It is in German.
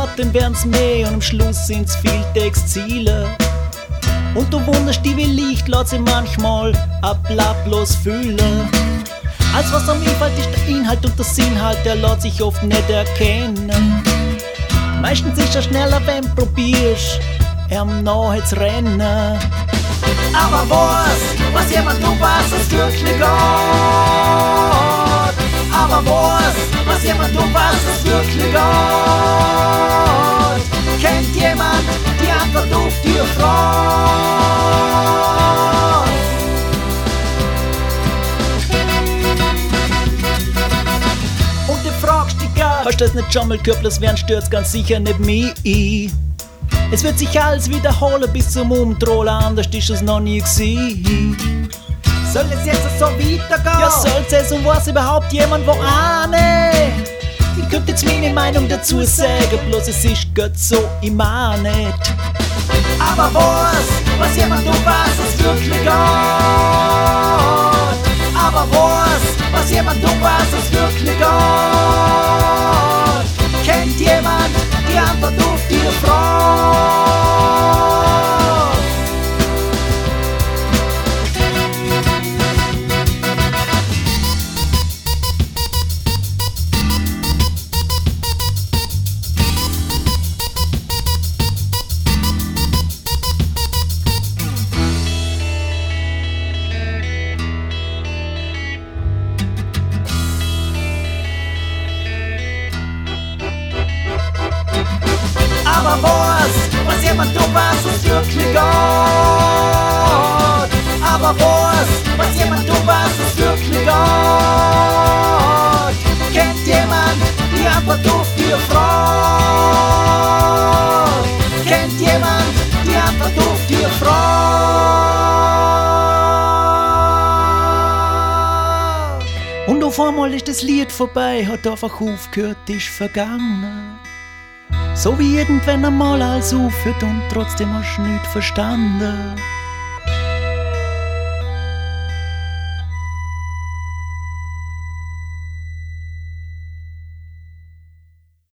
dann werden's mehr und am Schluss sind's viel Textziele. Und du wunderst dich, wie Licht lässt sich manchmal ablapplos fühlen. Als was am Inhalt ist der Inhalt und der Sinn halt, der lässt sich oft nicht erkennen. Meistens ist er schneller, wenn du probierst, nahe zu rennen. Aber was jemand tut, was es wirklich geht. Aber was jemand tut, was es wirklich geht. Kennt jemand die Antwort auf die Frage? Und du fragst dich gar, hast du das nicht schon mal gehört, das werden stürzt ganz sicher nicht mich. Es wird sich alles wiederholen bis zum Umdrehen, anders ist es noch nie gewesen. Soll es jetzt so weitergehen? Ja, soll's es und weiß überhaupt jemand wo ahne? Ich könnte jetzt meine Meinung dazu sagen, bloß es ist Gott so, ich meine nicht. Aber was jemand tut, was es wirklich geht. Aber was jemand tut, was es wirklich geht. Kennt jemand die Antwort auf die Frage? Aber was jemand tut, was es wirklich geht. Aber was jemand tut, was es wirklich geht. Kennt jemand die Antwort auf die Frage? Kennt jemand die Antwort auf die Frage? Und auf einmal ist das Lied vorbei, hat einfach aufgehört, ist vergangen. So wie irgendwann einmal alles aufhört und trotzdem hast du nichts verstanden.